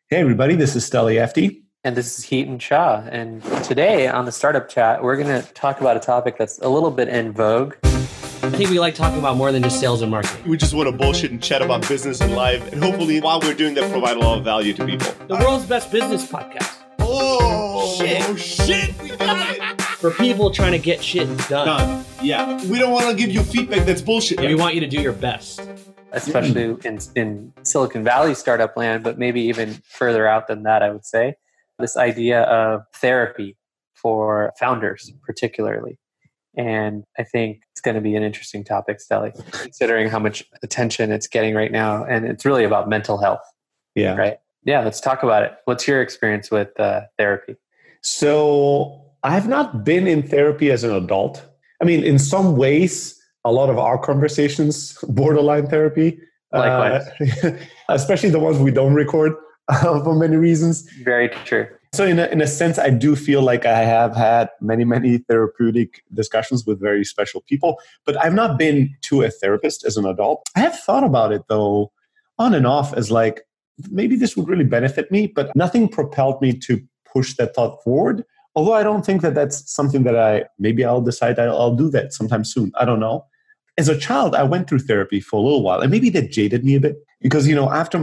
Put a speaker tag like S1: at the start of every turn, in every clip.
S1: Hey everybody, this is Steli Efti.
S2: And this is Heaton Shah. And today on the Startup Chat, we're going to talk about a topic that's a little bit in vogue.
S3: I think we like talking about more than just sales and marketing.
S4: We just want to bullshit and chat about business and life. And hopefully, while we're doing that, provide a lot of value to people.
S3: The world's best business podcast.
S4: Oh, shit. We got it.
S3: For people trying to get shit done.
S4: Yeah. We don't want to give you feedback that's bullshit.
S3: We want you to do your best.
S2: Especially in Silicon Valley startup land, but maybe even further out than that, I would say. This idea of therapy for founders, particularly. And I think it's going to be an interesting topic, Steli, considering how much attention it's getting right now. And it's really about mental health.
S1: Yeah.
S2: Right? Yeah, let's talk about it. What's your experience with therapy?
S1: So I have not been in therapy as an adult. I mean, in some ways, a lot of our conversations, borderline therapy.
S2: Likewise.
S1: Especially the ones we don't record for many reasons.
S2: Very true.
S1: So in a sense, I do feel like I have had many therapeutic discussions with very special people, but I've not been to a therapist as an adult. I have thought about it though, on and off, as like, maybe this would really benefit me, but nothing propelled me to push that thought forward. Although I don't think that that's something that maybe I'll decide I'll do that sometime soon. I don't know. As a child, I went through therapy for a little while, and maybe that jaded me a bit because, after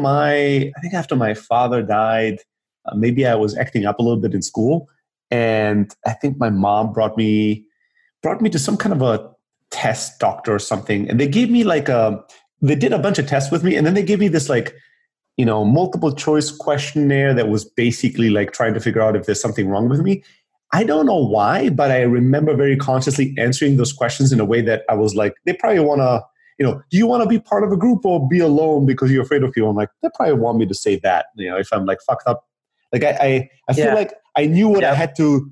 S1: my father died, maybe I was acting up a little bit in school, and I think my mom brought me to some kind of a test doctor or something, and they gave me they did a bunch of tests with me, and then they gave me this multiple choice questionnaire that was basically like trying to figure out if there's something wrong with me. I don't know why, but I remember very consciously answering those questions in a way that I was like, they probably want to, do you want to be part of a group or be alone because you're afraid of people? I'm like, they probably want me to say that, if I'm like fucked up. Like I feel like I knew what I had to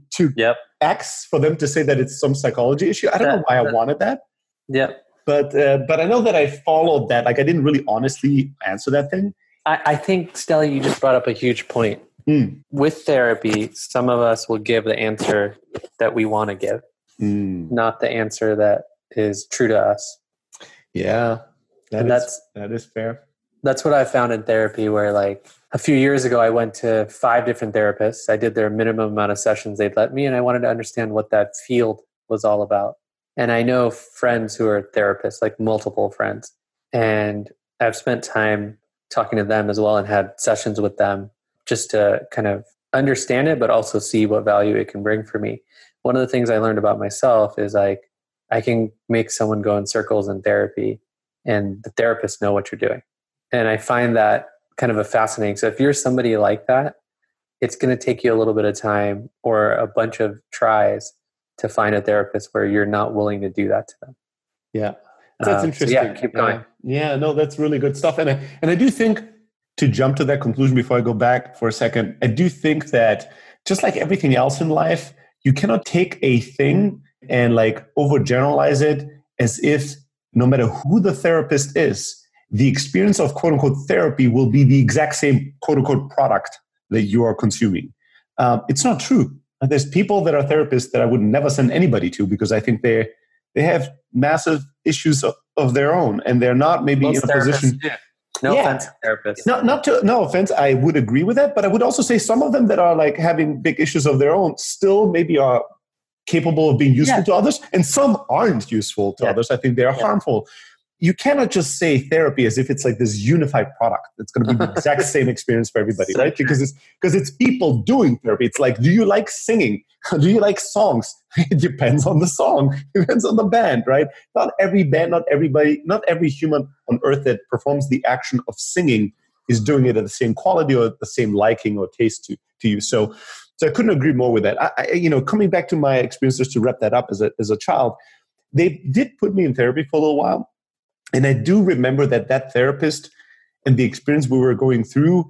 S1: X for them to say that it's some psychology issue. I don't know why I wanted that.
S2: Yep.
S1: But I know that I followed that. Like I didn't really honestly answer that thing.
S2: I think, Steli, you just brought up a huge point. With therapy, some of us will give the answer that we want to give, not the answer that is true to us.
S1: Yeah, that is fair.
S2: That's what I found in therapy, where like a few years ago, I went to 5 different therapists. I did their minimum amount of sessions they'd let me, and I wanted to understand what that field was all about. And I know friends who are therapists, like multiple friends, and I've spent time talking to them as well and had sessions with them just to kind of understand it, but also see what value it can bring for me. One of the things I learned about myself is like, I can make someone go in circles in therapy and the therapists know what you're doing. And I find that kind of a fascinating. So if you're somebody like that, it's going to take you a little bit of time or a bunch of tries to find a therapist where you're not willing to do that to them.
S1: Yeah. That's interesting.
S2: So yeah, keep going.
S1: Yeah, no, that's really good stuff. And I do think, to jump to that conclusion before I go back for a second, I do think that just like everything else in life, you cannot take a thing and like overgeneralize it as if no matter who the therapist is, the experience of quote unquote therapy will be the exact same quote unquote product that you are consuming. It's not true. There's people that are therapists that I would never send anybody to because I think they have massive issues of their own and they're not maybe in a position.
S2: No offense, therapists.
S1: No offense. I would agree with that, but I would also say some of them that are like having big issues of their own still maybe are capable of being useful to others, and some aren't useful to others. I think they are harmful. You cannot just say therapy as if it's like this unified product that's going to be the exact same experience for everybody, right? Because it's people doing therapy. It's like, do you like singing? Do you like songs? It depends on the song. It depends on the band, right? Not every band, not everybody, not every human on earth that performs the action of singing is doing it at the same quality or the same liking or taste to you. So I couldn't agree more with that. Coming back to my experiences to wrap that up as a child, they did put me in therapy for a little while. And I do remember that therapist and the experience we were going through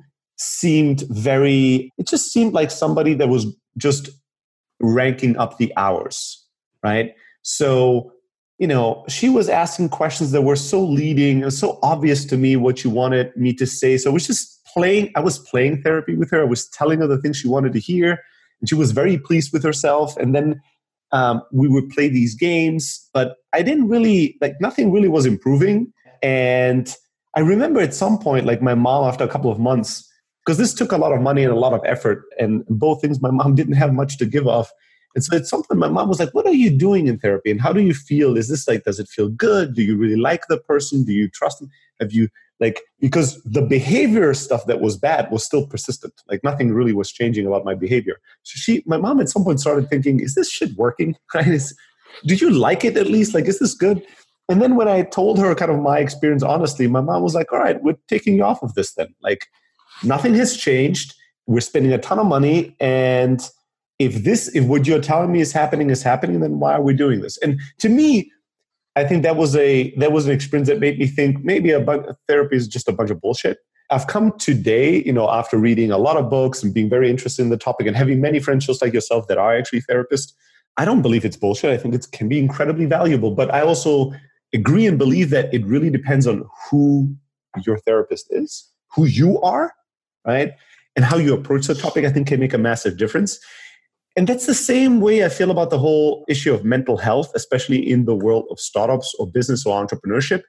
S1: it just seemed like somebody that was just ranking up the hours, right? So, she was asking questions that were so leading and so obvious to me what she wanted me to say. So I was playing therapy with her. I was telling her the things she wanted to hear. And she was very pleased with herself. And then we would play these games, but I didn't really, nothing really was improving. And I remember at some point, my mom, after a couple of months, Because this took a lot of money and a lot of effort. And both things, my mom didn't have much to give off. And so it's something my mom was like, what are you doing in therapy? And how do you feel? Is this like, does it feel good? Do you really like the person? Do you trust them? Have you because the behavior stuff that was bad was still persistent. Like nothing really was changing about my behavior. So my mom at some point started thinking, is this shit working? Right? Do you like it at least? Like, is this good? And then when I told her kind of my experience honestly, my mom was like, all right, we're taking you off of this then. Like nothing has changed. We're spending a ton of money. And if what you're telling me is happening, then why are we doing this? And to me, I think that was an experience that made me think maybe therapy is just a bunch of bullshit. I've come today, after reading a lot of books and being very interested in the topic and having many friends just like yourself that are actually therapists. I don't believe it's bullshit. I think it can be incredibly valuable. But I also agree and believe that it really depends on who your therapist is, who you are, right? And how you approach the topic, I think can make a massive difference. And that's the same way I feel about the whole issue of mental health, especially in the world of startups or business or entrepreneurship.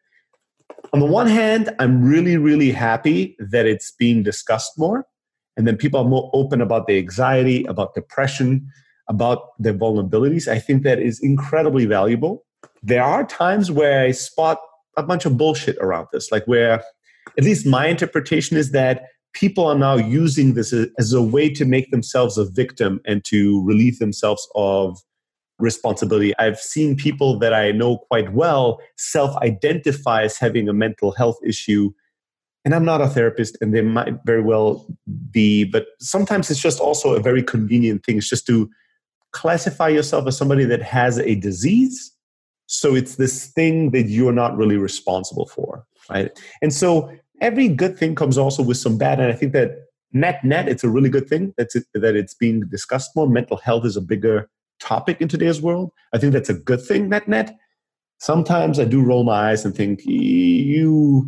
S1: On the one hand, I'm really, really happy that it's being discussed more. And then people are more open about their anxiety, about depression, about their vulnerabilities. I think that is incredibly valuable. There are times where I spot a bunch of bullshit around this, like where at least my interpretation is that people are now using this as a way to make themselves a victim and to relieve themselves of responsibility. I've seen people that I know quite well self-identify as having a mental health issue. And I'm not a therapist, and they might very well be, but sometimes it's just also a very convenient thing. It's just to classify yourself as somebody that has a disease. So it's this thing that you're not really responsible for, right? And so every good thing comes also with some bad. And I think that net, it's a really good thing that it's being discussed more. Mental health is a bigger topic in today's world. I think that's a good thing, net. Sometimes I do roll my eyes and think, you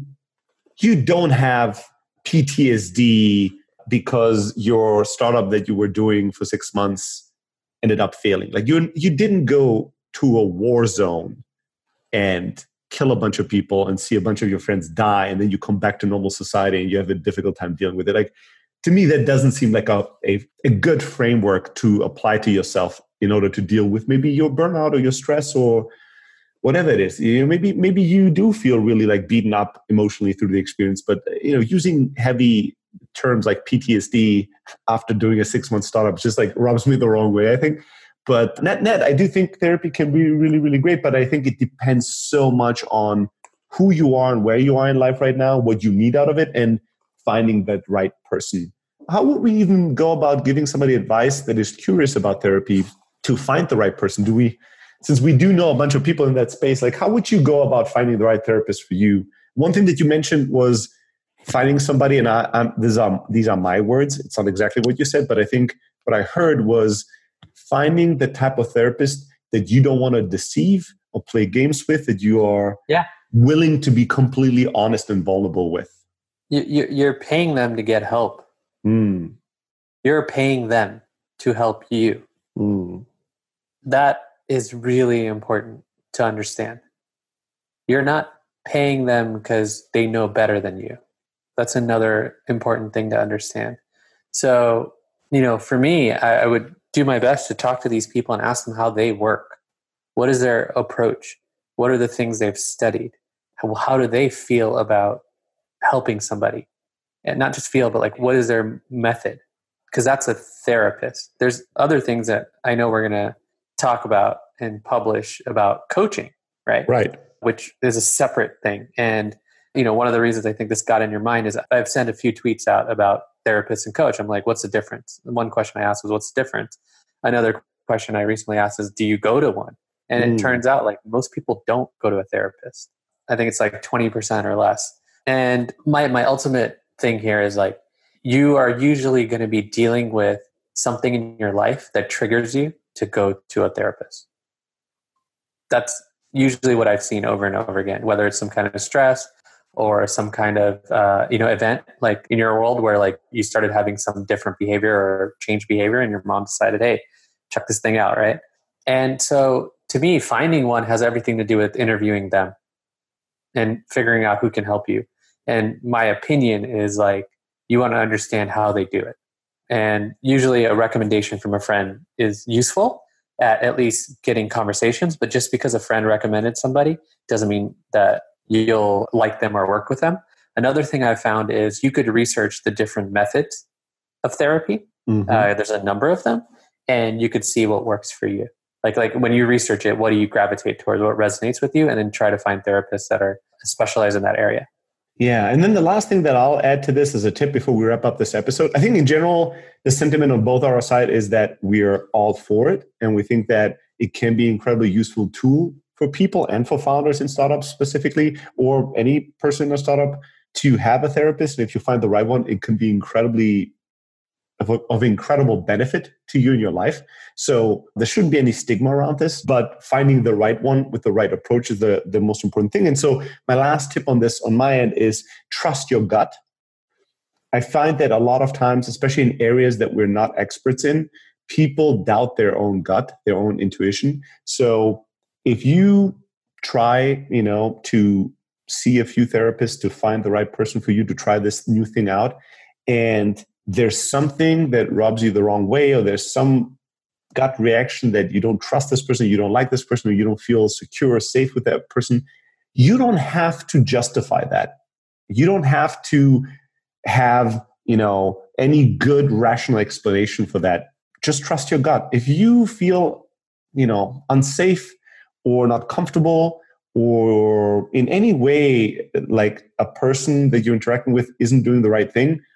S1: don't have PTSD because your startup that you were doing for 6 months ended up failing. Like you didn't go to a war zone and kill a bunch of people and see a bunch of your friends die, and then you come back to normal society and you have a difficult time dealing with it. Like, to me, that doesn't seem like a good framework to apply to yourself in order to deal with maybe your burnout or your stress or whatever it is. Maybe you do feel really like beaten up emotionally through the experience, but using heavy terms like PTSD after doing a 6-month startup just like rubs me the wrong way, I think. But net, I do think therapy can be really, really great, but I think it depends so much on who you are and where you are in life right now, what you need out of it, and finding that right person. How would we even go about giving somebody advice that is curious about therapy to find the right person? Since we do know a bunch of people in that space, like how would you go about finding the right therapist for you? One thing that you mentioned was finding somebody, and these are my words. It's not exactly what you said, but I think what I heard was finding the type of therapist that you don't want to deceive or play games with, that you are willing to be completely honest and vulnerable with.
S2: You're paying them to get help.
S1: Mm.
S2: You're paying them to help you.
S1: Mm.
S2: That is really important to understand. You're not paying them because they know better than you. That's another important thing to understand. So, for me, I would do my best to talk to these people and ask them how they work. What is their approach? What are the things they've studied? How do they feel about helping somebody? And not just feel, but like, what is their method? Because that's a therapist. There's other things that I know we're going to talk about and publish about coaching, right?
S1: Right.
S2: Which is a separate thing. And, one of the reasons I think this got in your mind is I've sent a few tweets out about therapist and coach. I'm like, what's the difference? And one question I asked was, what's the difference? Another question I recently asked is, do you go to one? And it turns out like most people don't go to a therapist. I think it's like 20% or less. And my ultimate thing here is like, you are usually going to be dealing with something in your life that triggers you to go to a therapist. That's usually what I've seen over and over again, whether it's some kind of stress or some kind of event like in your world where like you started having some different behavior or change behavior and your mom decided, hey, check this thing out, right? And so to me, finding one has everything to do with interviewing them and figuring out who can help you. And my opinion is like, you want to understand how they do it. And usually a recommendation from a friend is useful at least getting conversations, but just because a friend recommended somebody doesn't mean that you'll like them or work with them. Another thing I've found is you could research the different methods of therapy. There's a number of them, and you could see what works for you. Like when you research it, what do you gravitate towards? What resonates with you? And then try to find therapists that are specialized in that area.
S1: Yeah. And then the last thing that I'll add to this as a tip before we wrap up this episode, I think in general, the sentiment on both our side is that we're all for it. And we think that it can be an incredibly useful tool for people and for founders in startups specifically, or any person in a startup to have a therapist. And if you find the right one, it can be incredibly of incredible benefit to you in your life. So there shouldn't be any stigma around this, but finding the right one with the right approach is the most important thing. And so my last tip on this on my end is trust your gut. I find that a lot of times, especially in areas that we're not experts in, people doubt their own gut, their own intuition. So if you try, to see a few therapists to find the right person for you to try this new thing out, and there's something that rubs you the wrong way, or there's some gut reaction that you don't trust this person, you don't like this person, or you don't feel secure or safe with that person, you don't have to justify that. You don't have to have, any good rational explanation for that. Just trust your gut. If you feel, unsafe or not comfortable, or in any way like a person that you're interacting with isn't doing the right thing,